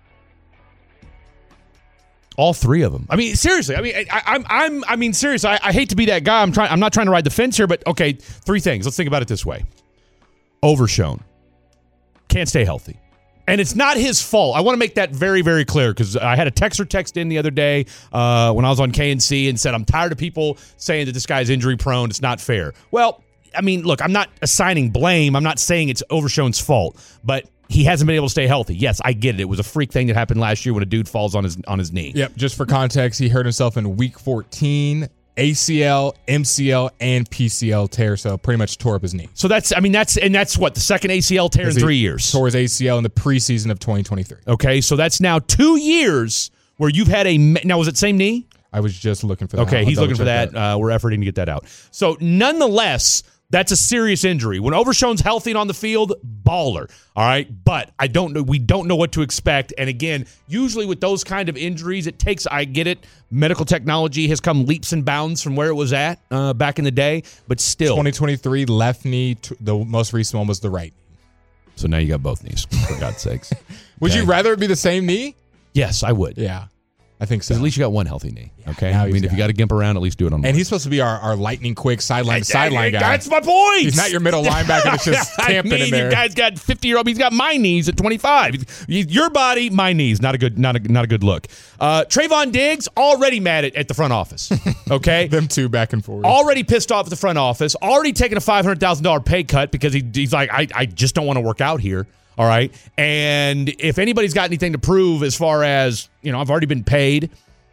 All three of them. I mean, seriously. I mean, seriously. I hate to be that guy. I'm not trying to ride the fence here, but okay. Three things. Let's think about it this way. Overshown. Can't stay healthy. And it's not his fault. I want to make that very, very clear because I had a texter text in the other day when I was on KNC and said, I'm tired of people saying that this guy's injury prone. It's not fair. Well, I mean, look, I'm not assigning blame. I'm not saying it's Overshown's fault, but he hasn't been able to stay healthy. Yes, I get it. It was a freak thing that happened last year when a dude falls on his knee. Yep. Just for context, he hurt himself in week 14, ACL, MCL, and PCL tear. So pretty much tore up his knee. So that's what, the second ACL tear in 3 years. Tore his ACL in the preseason of 2023. Okay, so that's now 2 years where you've had now was it same knee? I was just looking for that. Okay, he's looking for that. We're efforting to get that out. So nonetheless, that's a serious injury. When Overshown's healthy and on the field, baller. All right, but we don't know what to expect. And again, usually with those kind of injuries, I get it. Medical technology has come leaps and bounds from where it was at back in the day, but still. 2023 left knee. The most recent one was the right knee. So now you got both knees, for God's sakes. Would you rather it be the same knee? Yes, I would. Yeah. I think so. At least you got one healthy knee. Okay. I mean, if you got to gimp around, at least do it on one. And he's supposed to be our lightning quick sideline to sideline guy. That's my point. He's not your middle linebacker that's just camping in there. Your guy's got 50-year-old. He's got my knees at 25. Your body, my knees. Not a good look. Trayvon Diggs already mad at the front office. Okay. Them two back and forth. Already pissed off at the front office. Already taking a $500,000 pay cut because he's like, I just don't want to work out here. All right. And if anybody's got anything to prove as far as, I've already been paid.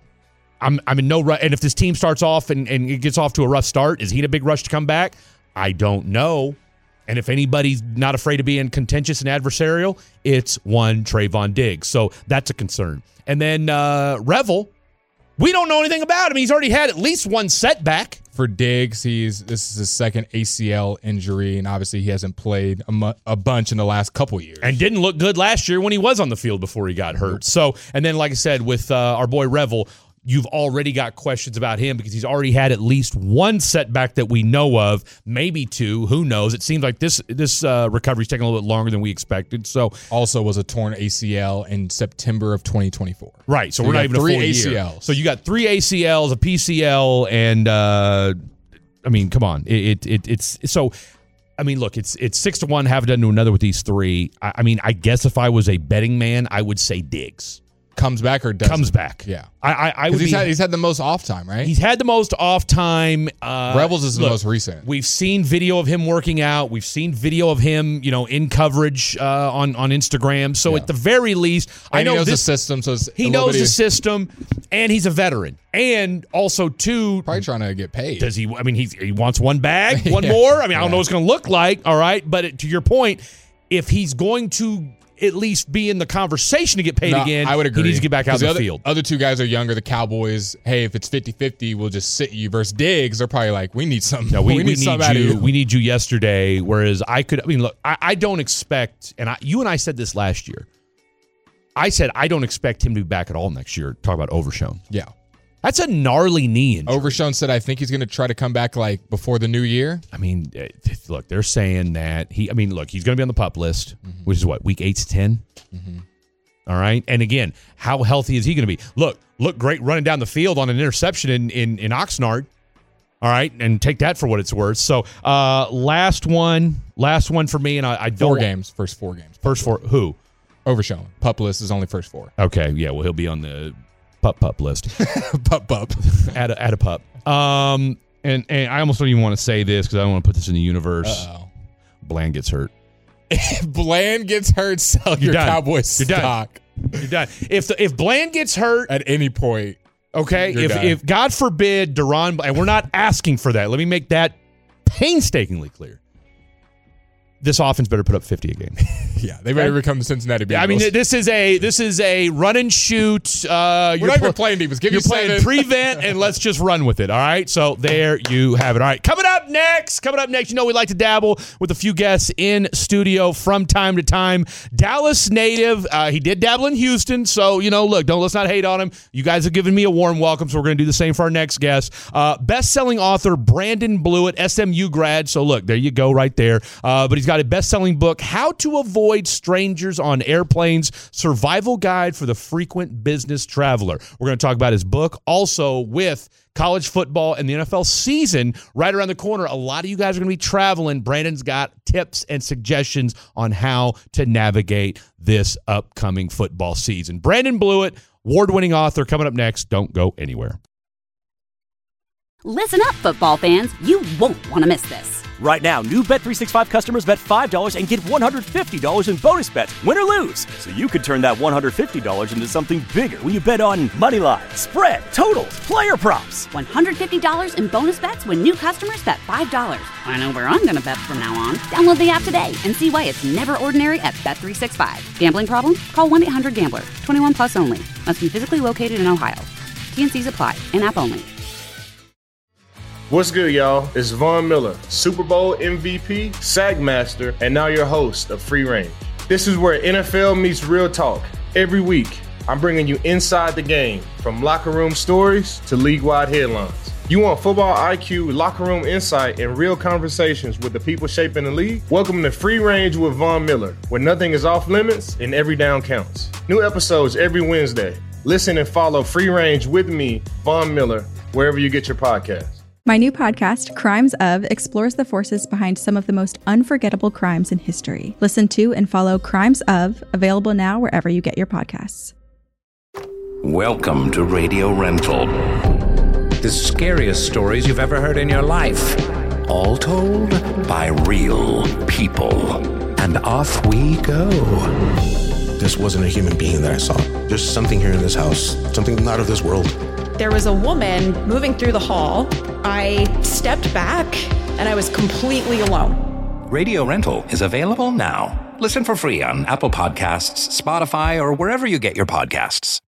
I'm in no rush. And if this team starts off and it gets off to a rough start, is he in a big rush to come back? I don't know. And if anybody's not afraid of being contentious and adversarial, it's one Trayvon Diggs. So that's a concern. And then Revel, we don't know anything about him. He's already had at least one setback. For Diggs, this is his second ACL injury, and obviously he hasn't played a bunch in the last couple years. And didn't look good last year when he was on the field before he got hurt. So, and then like I said, with our boy Revel, you've already got questions about him because he's already had at least one setback that we know of, maybe two. Who knows? It seems like this recovery's taking a little bit longer than we expected. So, also was a torn ACL in September of 2024. Right. So we're not even a full year. 3 ACLs. So you got 3 ACLs, a PCL, and I mean, come on. It's so. I mean, look, it's 6-1. Have it done to another with these three. I mean, I guess if I was a betting man, I would say Diggs. Comes back or doesn't? Comes back. Yeah. I would he's had the most off time, right? He's had the most off time. Revels is the most recent. We've seen video of him working out. We've seen video of him, in coverage on Instagram. So at the very least, I know he knows the system. So he knows the system, and he's a veteran. And also, too, probably trying to get paid. Does he? I mean, he wants one bag, one more. I mean, I don't know what it's going to look like. All right, but to your point, if he's going to at least be in the conversation to get paid again, I would agree. He needs to get back out on the field. Other two guys are younger. The Cowboys, hey, if it's 50-50, we'll just sit you versus Diggs. They're probably like, we need something. No, we need something out of you. We need you yesterday. Whereas I look, I don't expect, and you and I said this last year. I said I don't expect him to be back at all next year. Talk about Overshown. Yeah. That's a gnarly knee injury. Overshown said, I think he's going to try to come back like before the new year. I mean, look, they're saying that he's going to be on the PUP list, which is what, week 8 to 10? Mm-hmm. All right. And again, how healthy is he going to be? Look great running down the field on an interception in Oxnard. All right. And take that for what it's worth. So last one for me. And I don't. 4 games. First 4 games. First 4. Who? Overshown. PUP list is only first 4. Okay. Yeah. Well, he'll be on the pup list. pup. Add a pup. And I almost don't even want to say this because I don't want to put this in the universe. Uh-oh. Bland gets hurt. If Bland gets hurt, sell your Cowboys stock. You're done. If Bland gets hurt at any point, okay. If God forbid Deron, and we're not asking for that. Let me make that painstakingly clear. This offense better put up 50 a game. Yeah, they better become the Cincinnati Bengals. I mean, this is a run and shoot. We're not even playing defense. You're playing prevent, and let's just run with it. All right. So there you have it. All right. Coming up next. We like to dabble with a few guests in studio from time to time. Dallas native. He did dabble in Houston. So look, let's not hate on him. You guys have given me a warm welcome, so we're going to do the same for our next guest. Best-selling author Brandon Blewett, SMU grad. So look, there you go, right there. But he's got out a best-selling book, How to Avoid Strangers on Airplanes, Survival Guide for the Frequent Business Traveler. We're going to talk about his book. Also, with college football and the NFL season right around the corner, a lot of you guys are going to be traveling. Brandon's got tips and suggestions on how to navigate this upcoming football season. Brandon Blewett, award-winning author, coming up next. Don't go anywhere. Listen up, football fans. You won't want to miss this. Right now, new Bet365 customers bet $5 and get $150 in bonus bets, win or lose. So you could turn that $150 into something bigger when you bet on money line, spread, totals, player props. $150 in bonus bets when new customers bet $5. I know where I'm going to bet from now on. Download the app today and see why it's never ordinary at Bet365. Gambling problem? Call 1-800-GAMBLER. 21 plus only. Must be physically located in Ohio. T&Cs apply. In-app only. What's good, y'all? It's Von Miller, Super Bowl MVP, SAG Master, and now your host of Free Range. This is where NFL meets real talk. Every week, I'm bringing you inside the game, from locker room stories to league-wide headlines. You want football IQ, locker room insight, and real conversations with the people shaping the league? Welcome to Free Range with Von Miller, where nothing is off limits and every down counts. New episodes every Wednesday. Listen and follow Free Range with me, Von Miller, wherever you get your podcasts. My new podcast, Crimes Of, explores the forces behind some of the most unforgettable crimes in history. Listen to and follow Crimes Of, available now wherever you get your podcasts. Welcome to Radio Rental. The scariest stories you've ever heard in your life. All told by real people. And off we go. This wasn't a human being that I saw. There's something here in this house, something not of this world. There was a woman moving through the hall. I stepped back and I was completely alone. Radio Rental is available now. Listen for free on Apple Podcasts, Spotify, or wherever you get your podcasts.